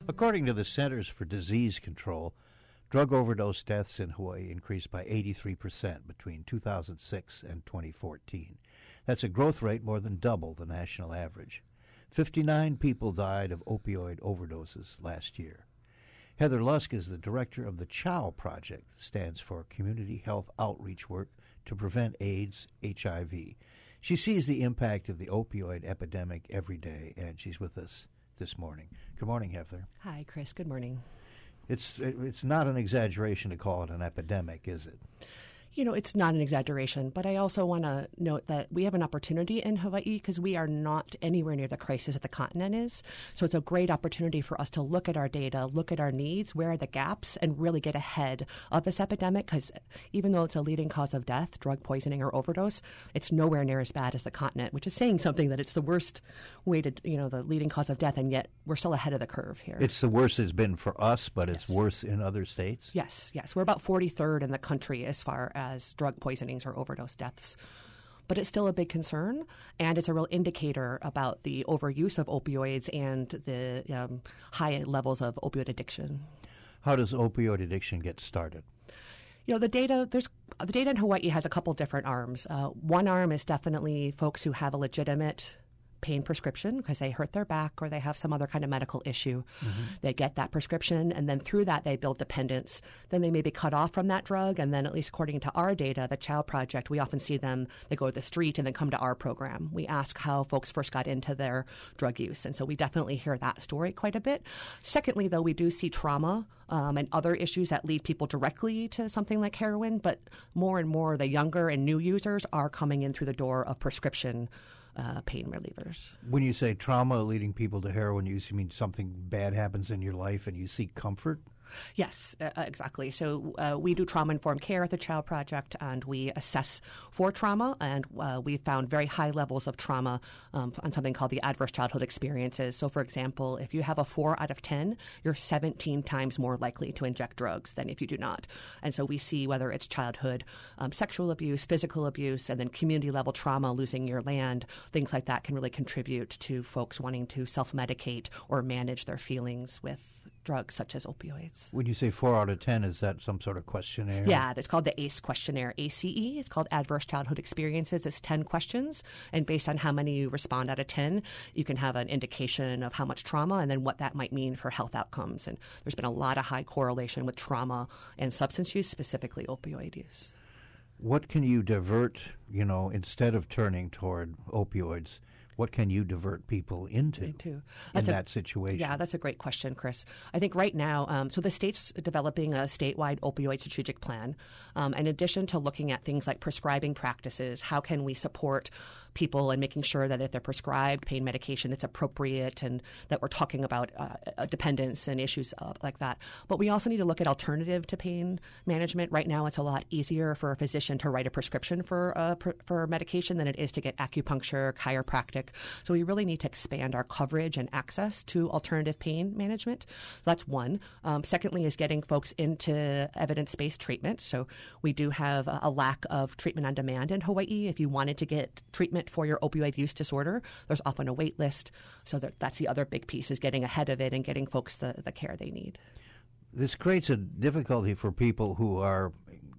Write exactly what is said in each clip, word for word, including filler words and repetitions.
According to the Centers for Disease Control, drug overdose deaths in Hawaii increased by eighty-three percent between two thousand six and twenty fourteen. That's a growth rate more than double the national average. fifty-nine people died of opioid overdoses last year. Heather Lusk is the director of the CHOW Project, that stands for Community Health Outreach Work to Prevent AIDS, H I V. She sees the impact of the opioid epidemic every day, and she's with us this morning. Good morning, Heather. Hi, Chris. Good morning. It's it's not an exaggeration to call it an epidemic, is it? You know, it's not an exaggeration, but I also want to note that we have an opportunity in Hawaii because we are not anywhere near the crisis that the continent is. So it's a great opportunity for us to look at our data, look at our needs, where are the gaps, and really get ahead of this epidemic because even though it's a leading cause of death, drug poisoning or overdose, it's nowhere near as bad as the continent, which is saying something that it's the worst way to, you know, the leading cause of death, and yet we're still ahead of the curve here. It's the worst it's been for us, but it's yes. worse in other states? Yes, yes. We're about forty-third in the country as far as as drug poisonings or overdose deaths. But it's still a big concern, and it's a real indicator about the overuse of opioids and the um, high levels of opioid addiction. How does opioid addiction get started? You know, the data, there's the data in Hawaii has a couple different arms. Uh, one arm is definitely folks who have a legitimate pain prescription because they hurt their back or they have some other kind of medical issue. Mm-hmm. They get that prescription, and then through that they build dependence. Then they may be cut off from that drug, and then at least according to our data, the CHOW Project, we often see them, they go to the street and then come to our program. We ask how folks first got into their drug use, and so we definitely hear that story quite a bit. Secondly, though, we do see trauma um, and other issues that lead people directly to something like heroin, but more and more the younger and new users are coming in through the door of prescription Uh, pain relievers. When you say trauma leading people to heroin use, you mean something bad happens in your life and you seek comfort? Yes, uh, exactly. So uh, we do trauma-informed care at the CHOW Project, and we assess for trauma, and uh, we found very high levels of trauma um, on something called the adverse childhood experiences. So, for example, if you have a four out of ten, you're seventeen times more likely to inject drugs than if you do not. And so we see whether it's childhood um, sexual abuse, physical abuse, and then community-level trauma, losing your land, things like that can really contribute to folks wanting to self-medicate or manage their feelings with drugs such as opioids. When you say four out of ten, is that some sort of questionnaire? Yeah, it's called the A C E questionnaire, A C E. It's called Adverse Childhood Experiences. It's ten questions, and based on how many you respond out of ten, you can have an indication of how much trauma and then what that might mean for health outcomes. And there's been a lot of high correlation with trauma and substance use, specifically opioid use. What can you divert, you know, instead of turning toward opioids? What can you divert people into in a, that situation? Yeah, that's a great question, Chris. I think right now, um, so the state's developing a statewide opioid strategic plan. Um, in addition to looking at things like prescribing practices, how can we support people and making sure that if they're prescribed pain medication, it's appropriate, and that we're talking about uh, dependence and issues uh, like that. But we also need to look at alternative to pain management. Right now, it's a lot easier for a physician to write a prescription for uh, pr- for medication than it is to get acupuncture, chiropractic. So we really need to expand our coverage and access to alternative pain management. So that's one. Um, secondly is getting folks into evidence-based treatment. So we do have a, a lack of treatment on demand in Hawaii. If you wanted to get treatment for your opioid use disorder, there's often a wait list. So that, that's the other big piece, is getting ahead of it and getting folks the, the care they need. This creates a difficulty for people who are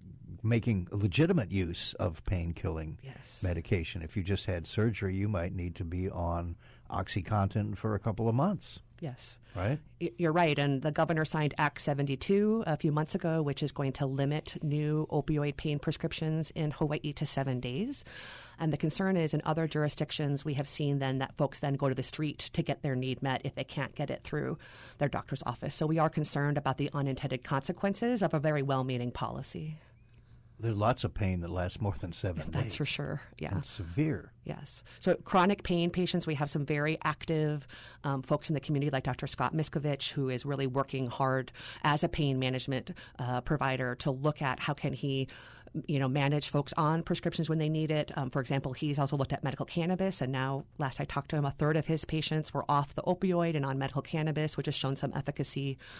making legitimate use of pain-killing yes. medication. If you just had surgery, you might need to be on OxyContin for a couple of months. Yes. Right? You're right. And the governor signed Act seventy-two a few months ago, which is going to limit new opioid pain prescriptions in Hawaii to seven days. And the concern is in other jurisdictions, we have seen then that folks then go to the street to get their need met if they can't get it through their doctor's office. So we are concerned about the unintended consequences of a very well-meaning policy. There's lots of pain that lasts more than seven That's days. for sure, yeah. It's severe. Yes. So chronic pain patients, we have some very active um, folks in the community like Doctor Scott Miskovich, who is really working hard as a pain management uh, provider to look at how can he, you know, manage folks on prescriptions when they need it. Um, for example, he's also looked at medical cannabis, and now, last I talked to him, a third of his patients were off the opioid and on medical cannabis, which has shown some efficacy.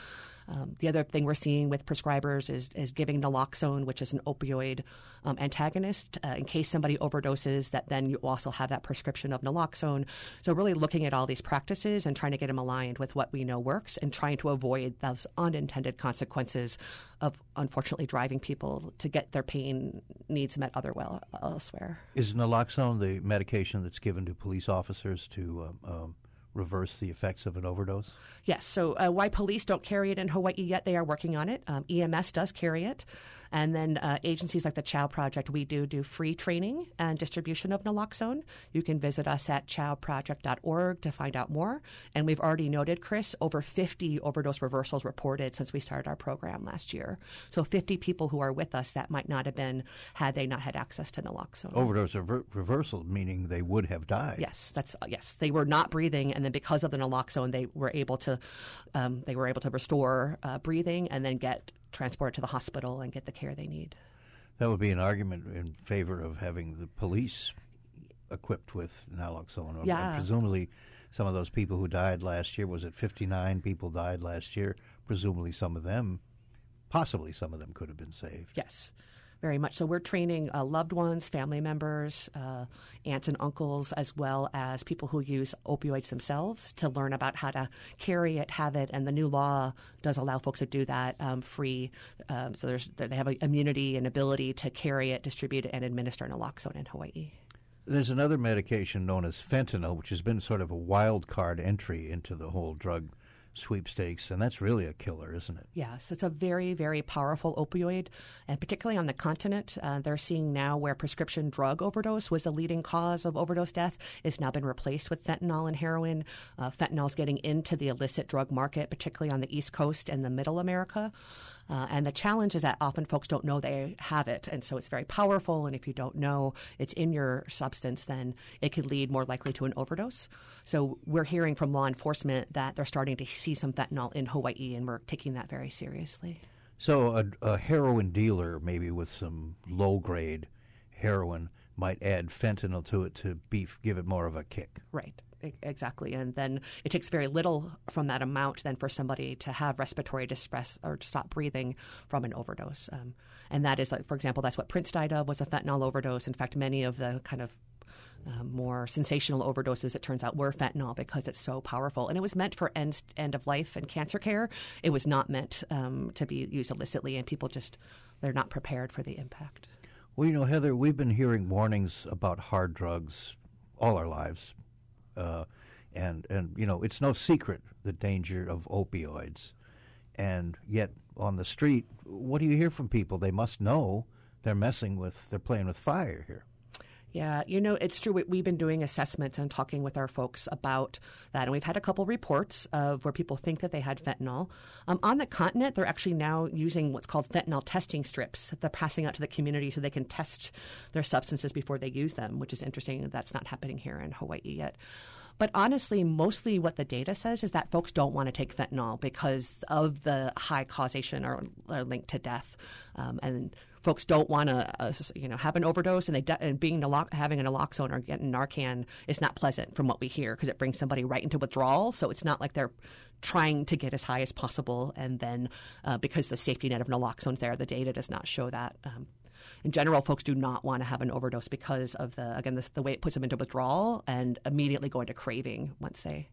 Um, the other thing we're seeing with prescribers is, is giving naloxone, which is an opioid um, antagonist, uh, in case somebody overdoses, that then you also have that prescription of naloxone. So really looking at all these practices and trying to get them aligned with what we know works and trying to avoid those unintended consequences of, unfortunately, driving people to get their pain needs met other well elsewhere. Is naloxone the medication that's given to police officers to um, um, reverse the effects of an overdose? Yes. So uh, why police don't carry it in Hawaii yet, they are working on it. Um, E M S does carry it. And then uh, agencies like the CHOW Project, we do do free training and distribution of naloxone. You can visit us at chow project dot org to find out more. And we've already noted, Chris, over fifty overdose reversals reported since we started our program last year. So fifty people who are with us that might not have been had they not had access to naloxone. Overdose rever- reversal, meaning they would have died. Yes, that's uh, yes. They were not breathing, and then because of the naloxone, they were able to um, they were able to restore uh, breathing and then get transported to the hospital and get the care they need. That would be an argument in favor of having the police equipped with naloxone. Yeah. And presumably some of those people who died last year, was it fifty-nine people died last year? Presumably some of them, possibly some of them could have been saved. Yes, very much. So we're training uh, loved ones, family members, uh, aunts and uncles, as well as people who use opioids themselves to learn about how to carry it, have it, and the new law does allow folks to do that um, free. Um, so there's they have a immunity and ability to carry it, distribute it, and administer naloxone in Hawaii. There's another medication known as fentanyl, which has been sort of a wild card entry into the whole drug sweepstakes, and that's really a killer, isn't it? Yes, it's a very, very powerful opioid, and particularly on the continent, uh, they're seeing now where prescription drug overdose was the leading cause of overdose death, it's now been replaced with fentanyl and heroin. Uh, fentanyl is getting into the illicit drug market, particularly on the East Coast and the Middle America. Uh, and the challenge is that often folks don't know they have it, and so it's very powerful, and if you don't know it's in your substance, then it could lead more likely to an overdose. So we're hearing from law enforcement that they're starting to see some fentanyl in Hawaii, and we're taking that very seriously. So a, a heroin dealer, maybe with some low-grade heroin, might add fentanyl to it to beef, give it more of a kick. Right. Exactly. And then it takes very little from that amount then for somebody to have respiratory distress or to stop breathing from an overdose. Um, and that is, like, for example, that's what Prince died of, was a fentanyl overdose. In fact, many of the kind of um, more sensational overdoses, it turns out, were fentanyl because it's so powerful. And it was meant for end, end of life and cancer care. It was not meant um, to be used illicitly, and people just, they're not prepared for the impact. Well, you know, Heather, we've been hearing warnings about hard drugs all our lives. Uh, and, and, you know, it's no secret the danger of opioids. And yet on the street, what do you hear from people? They must know they're messing with, they're playing with fire here. Yeah, you know, it's true. We, we've been doing assessments and talking with our folks about that. And we've had a couple reports of where people think that they had fentanyl. Um, on the continent, they're actually now using what's called fentanyl testing strips that they're passing out to the community so they can test their substances before they use them, which is interesting. That's not happening here in Hawaii yet. But honestly, mostly what the data says is that folks don't want to take fentanyl because of the high causation or, or link to death. Um, and folks don't want to, uh, you know, have an overdose, and they de- and being nalox- having a naloxone or getting Narcan is not pleasant from what we hear because it brings somebody right into withdrawal. So it's not like they're trying to get as high as possible, and then uh, because the safety net of naloxone's there, the data does not show that. Um, in general, folks do not want to have an overdose because of the again this, the way it puts them into withdrawal and immediately go into craving once they.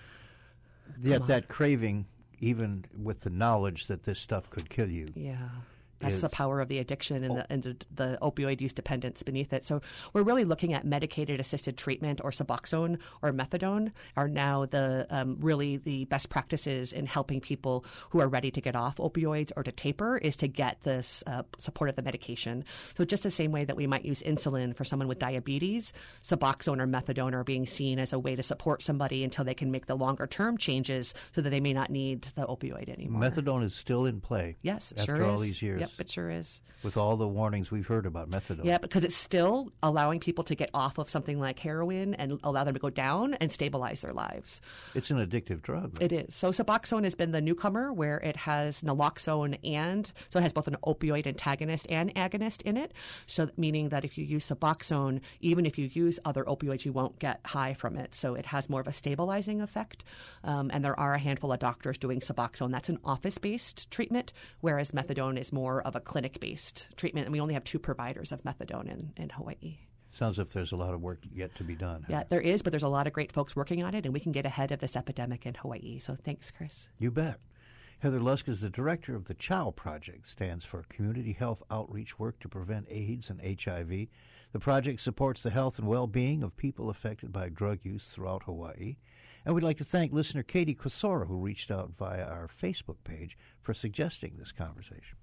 Yet that craving, even with the knowledge that this stuff could kill you. Yeah. That's is, the power of the addiction and, oh. the, and the, the opioid use dependence beneath it. So we're really looking at medicated-assisted treatment, or Suboxone or methadone are now the um, really the best practices in helping people who are ready to get off opioids or to taper is to get this uh, support of the medication. So just the same way that we might use insulin for someone with diabetes, Suboxone or methadone are being seen as a way to support somebody until they can make the longer-term changes so that they may not need the opioid anymore. Methadone is still in play. Yes, after sure all is. these years. Yep. it sure is. With all the warnings we've heard about methadone. Yeah, because it's still allowing people to get off of something like heroin and allow them to go down and stabilize their lives. It's an addictive drug. Right? It is. So Suboxone has been the newcomer, where it has naloxone and, so it has both an opioid antagonist and agonist in it. So meaning that if you use Suboxone, even if you use other opioids, you won't get high from it. So it has more of a stabilizing effect. Um, and there are a handful of doctors doing Suboxone. That's an office-based treatment, whereas methadone is more of a clinic-based treatment, and we only have two providers of methadone in, in Hawaii. Sounds as if there's a lot of work yet to be done. Yeah, there is, but there's a lot of great folks working on it, and we can get ahead of this epidemic in Hawaii. So thanks, Chris. You bet. Heather Lusk is the director of the CHOW Project, stands for Community Health Outreach Work to Prevent AIDS and H I V. The project supports the health and well-being of people affected by drug use throughout Hawaii. And we'd like to thank listener Katie Kosora, who reached out via our Facebook page for suggesting this conversation.